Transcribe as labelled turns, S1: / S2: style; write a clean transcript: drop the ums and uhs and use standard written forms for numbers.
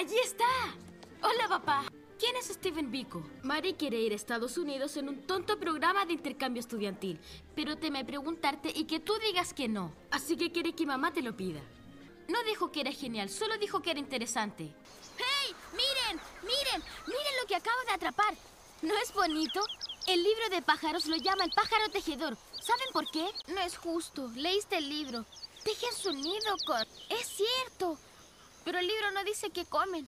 S1: ¡Allí está! Hola, papá. ¿Quién es Steven Biko? Mari quiere ir a Estados Unidos en un tonto programa de intercambio estudiantil, pero teme preguntarte y que tú digas que no. Así que quiere que mamá te lo pida. No dijo que era genial, solo dijo que era interesante. ¡Hey! ¡Miren! ¡Miren! ¡Miren lo que acabo de atrapar! ¿No es bonito? El libro de pájaros lo llama el pájaro tejedor. ¿Saben por qué? No es justo. Leíste el libro. Tejen su nido con... ¡Es cierto! Pero el libro no dice qué comen.